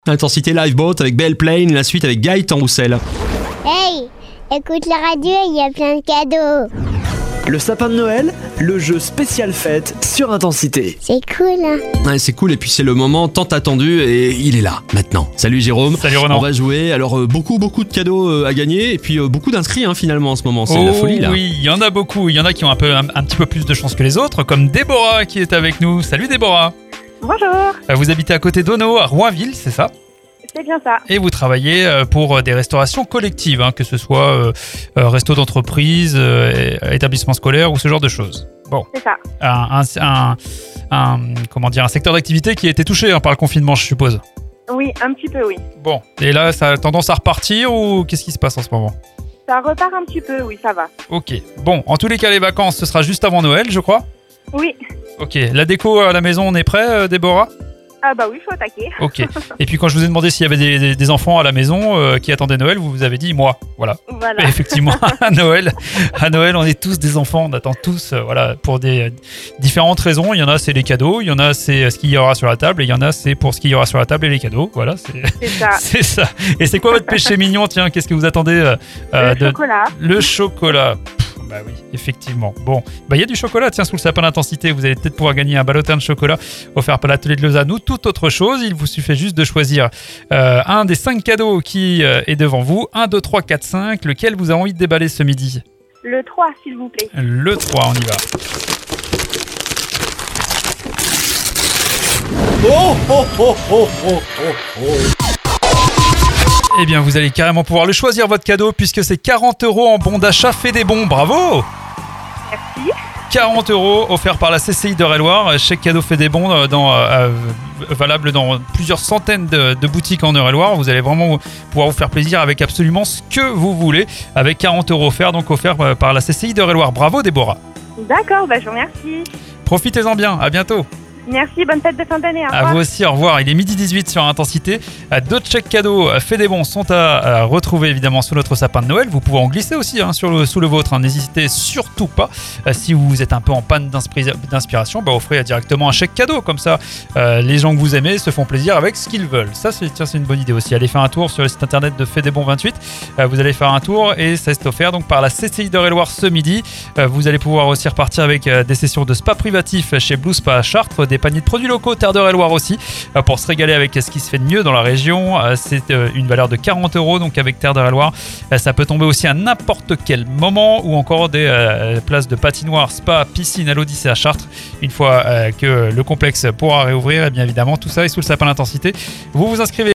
Intensité Liveboat avec Belle Plane, la suite avec Gaëtan Roussel. Hey, écoute la radio, il y a plein de cadeaux. Le sapin de Noël, le jeu spécial fête sur Intensité. C'est cool, hein? Ouais, c'est cool et puis c'est le moment tant attendu et il est là maintenant. Salut Jérôme. Salut Ronan. On va jouer. Alors beaucoup de cadeaux à gagner et puis beaucoup d'inscrits finalement en ce moment. C'est la folie là. Oui, il y en a beaucoup. Il y en a qui ont un petit peu plus de chance que les autres, comme Déborah qui est avec nous. Salut Déborah. Bonjour, Vous habitez à côté d'Ono, à Roinville, c'est ça? c'est bien ça. Et vous travaillez pour des restaurations collectives, que ce soit resto d'entreprise, établissement scolaire ou ce genre de choses. Bon, C'est ça. un secteur d'activité qui a été touché par le confinement, je suppose. Oui, un petit peu, oui. Bon, et là, ça a tendance à repartir ou qu'est-ce qui se passe en ce moment? Ça repart un petit peu, oui, ça va. Ok, bon, en tous les cas, les vacances, ce sera juste avant Noël, je crois. Oui. Ok, la déco à la maison, on est prêt, Déborah? Ah bah oui, il faut attaquer. Ok. Et puis quand je vous ai demandé s'il y avait des enfants à la maison qui attendaient Noël, vous avez dit moi. Voilà. Voilà. Et effectivement, à Noël, on est tous des enfants, on attend tous, pour des différentes raisons. Il y en a, c'est les cadeaux, il y en a, c'est ce qu'il y aura sur la table, et il y en a, c'est pour ce qu'il y aura sur la table et les cadeaux. Voilà, C'est ça. c'est ça. Et c'est quoi votre péché mignon? Tiens, qu'est-ce que vous attendez Chocolat. Le chocolat. Bah oui, effectivement. Bon, il y a du chocolat, tiens, sous le sapin d'Intensité. Vous allez peut-être pouvoir gagner un ballotin de chocolat offert par l'atelier de Lausanne ou toute autre chose. Il vous suffit juste de choisir un des 5 cadeaux qui est devant vous. 1, 2, 3, 4, 5. Lequel vous avez envie de déballer ce midi? Le 3, s'il vous plaît. Le 3, on y va. Oh oh oh oh oh oh oh. Eh bien, vous allez carrément pouvoir le choisir, votre cadeau, puisque c'est 40 € en bon d'achat fait des bons. Bravo! Merci. 40 € offerts par la CCI d'Eure-et-Loir. Chaque cadeau fait des bons valable dans plusieurs centaines de boutiques en Eure-et-Loir. Vous allez vraiment pouvoir vous faire plaisir avec absolument ce que vous voulez, avec 40 € offerts, donc offerts par la CCI d'Eure-et-Loir. Bravo Déborah. D'accord, bah je vous remercie. Profitez-en bien, à bientôt. Merci, bonne fête de fin d'année. Au À revoir. vous aussi, au revoir. Il est 12h18 sur Intensité. D'autres chèques cadeaux fait des bons sont à retrouver évidemment sous notre sapin de Noël. Vous pouvez en glisser aussi sous le vôtre. N'hésitez surtout pas. Si vous êtes un peu en panne d'inspiration, offrez directement un chèque cadeau. Comme ça, les gens que vous aimez se font plaisir avec ce qu'ils veulent. Ça, c'est une bonne idée aussi. Allez faire un tour sur le site internet de Fait des Bons 28. Vous allez faire un tour et ça est offert donc par la CCI d'Eure-et-Loir ce midi. Vous allez pouvoir aussi repartir avec des sessions de spa privatif chez Blue Spa à Chartres, des paniers de produits locaux Terre d'Eure-et-Loir aussi pour se régaler avec ce qui se fait de mieux dans la région. C'est une valeur de 40 €, donc avec Terre d'Eure-et-Loir ça peut tomber aussi à n'importe quel moment, ou encore des places de patinoire, spa, piscine à l'Odyssée à Chartres une fois que le complexe pourra réouvrir. Et bien évidemment tout ça est sous le sapin d'Intensité. Vous vous inscrivez